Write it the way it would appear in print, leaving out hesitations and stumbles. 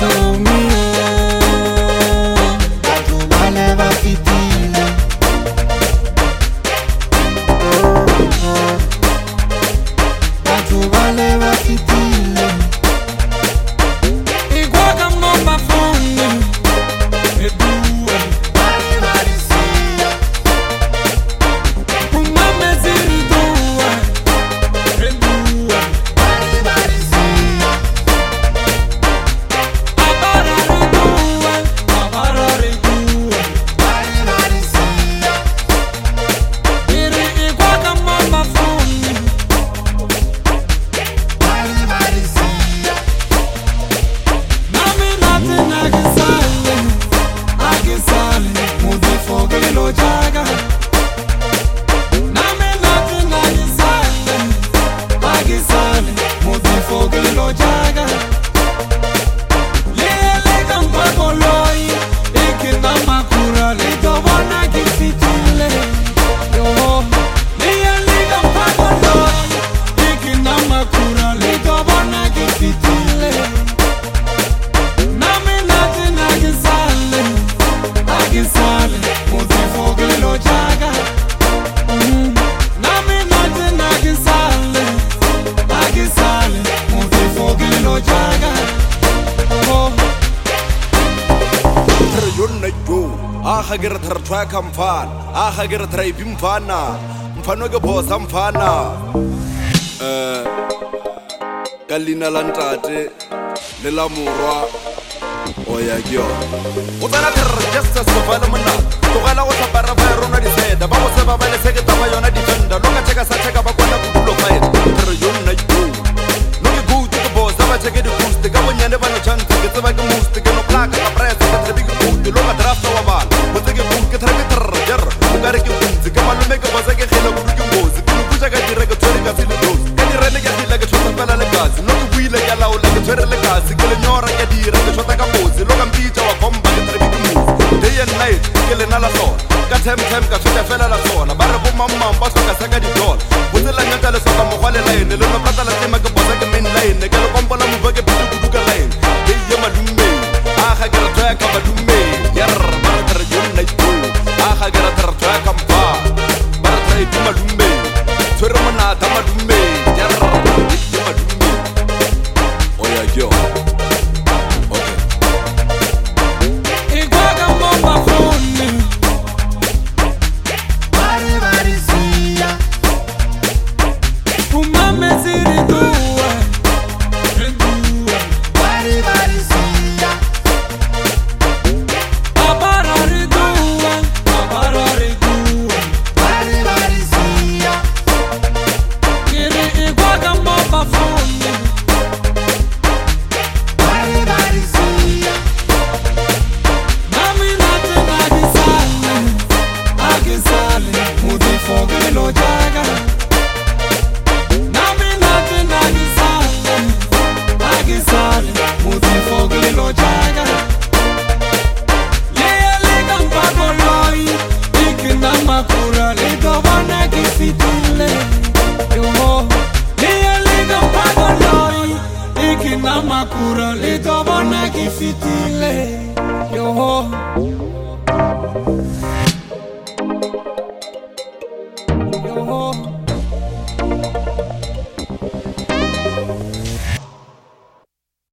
Hagira tharthwa kamfan hagira thrai bimfana mfano ke bosa mfana kalina lantate le la morwa oya kyo o tsana just as fala mona to gala go tsapara ba rona di seda ba go se ba le seke taba yona defender lo ka cheka sa cheka ba kona ku lo fight re yona yo no ke go to bosa ba cheke di boost ka bonyane ba no chance ke tsaba ke most ke no plaka ka press ke tre big go lo ka draft wa ba o tseke go ke tre ke tre jar o ka re ke kunzi ke malume ke bosa ke khela go ke ngozi ke go ja ka dire ke tsore ka sile dos ke dire ne ke hila ke tsotsa pela le gas no ke buile ke la o le ke tsore le gas ke le nyora ke dire ke tsotsa ka bozi lo ka mpitsa wa komba ke tre big move day and night ke le na la sona ka tem ka feta fela la sona ba re bo mamma ba tsoka sa ka di doll o tsela nyata le soka mo gale line le no plata la tema ke bosa ke main line ke le kompola mo ke pitu ku ka line hey ye malume ga ke re twa ka malume ya re ba re tre yona yo ga ke re twa ka mpa ba re tre di malume tsore mona ta malume ya re di malume oya yo Makura le dobona ki fitile yo